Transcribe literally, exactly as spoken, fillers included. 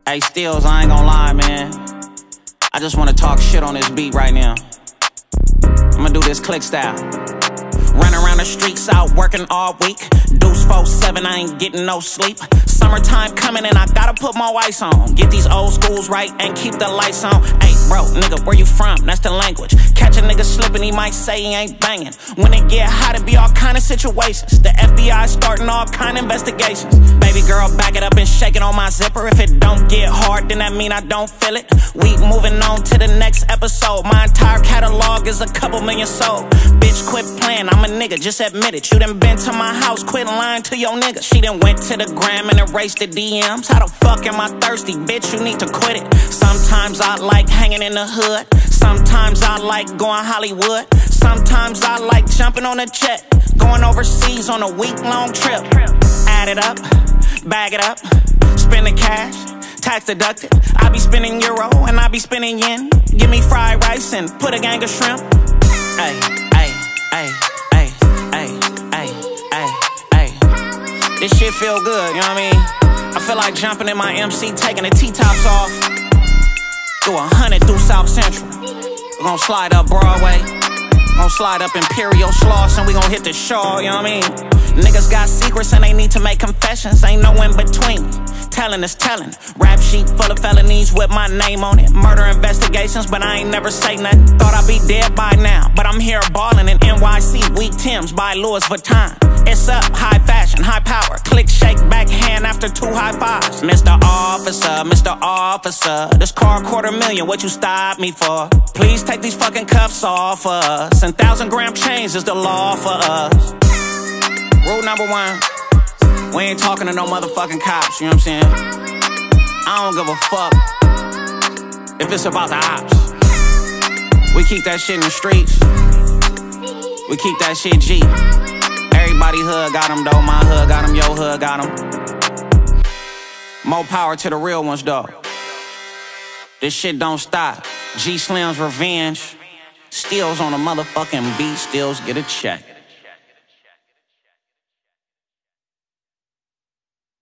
Hey, Stills, I ain't gon' lie, man. I just wanna talk shit on this beat right now. I'ma do this click style. Run around the streets out working all week. Deuce four seven, I ain't getting no sleep. Summertime coming and I gotta put my ice on. Get these old schools right and keep the lights on. Hey, bro, nigga, where you from? That's the language. Catch a nigga slipping, he might say he ain't banging. When it get hot, it be all kind of situations. The F B I starting all kind of investigations. Baby girl, back it up and shake it on my zipper. If it don't get hard, then that mean I don't feel it. We moving on to the next episode. My entire catalog is a couple million sold. Bitch, quit playing, I'm a nigga, just admit it. You done been to my house, quit lying to your nigga. She done went to the gram and erased the D Ms. How the fuck am I thirsty, bitch? You need to quit it. Sometimes I like hanging in the hood. Sometimes I like going Hollywood. Sometimes I like jumping on a jet, going overseas on a week-long trip. Add it up, bag it up, spend the cash, tax deducted. I be spending euro and I be spending yen. Give me fried rice and put a gang of shrimp. Ay, ay, ay, ay, ay, ay, ay, ay. This shit feel good, you know what I mean? I feel like jumping in my M C, taking the T-tops off. Do a hundred through South Central. We gon' slide up Broadway. Gon' slide up Imperial Schloss and we gon' hit the Shaw, you know what I mean? Niggas got secrets and they need to make confessions. Ain't no in between. Telling is telling. Rap sheet full of felonies with my name on it. Murder investigations, but I ain't never say nothing. Thought I'd be dead by now, but I'm here ballin' in N Y C. Weak Tims by Louis Vuitton. It's up, high fashion, high power. Click, shake, backhand after two high fives. Mister Officer, Mister Officer, this car quarter million, what you stop me for? Please take these fucking cuffs off us. And thousand gram chains is the law for us. Rule number one, we ain't talking to no motherfucking cops, you know what I'm saying? I don't give a fuck if it's about the ops. We keep that shit in the streets. We keep that shit G. Everybody hood got them though, my hood got them, your hood got them. More power to the real ones though. This shit don't stop. G Slim's revenge. Stills on a motherfucking beat, Stills get a check.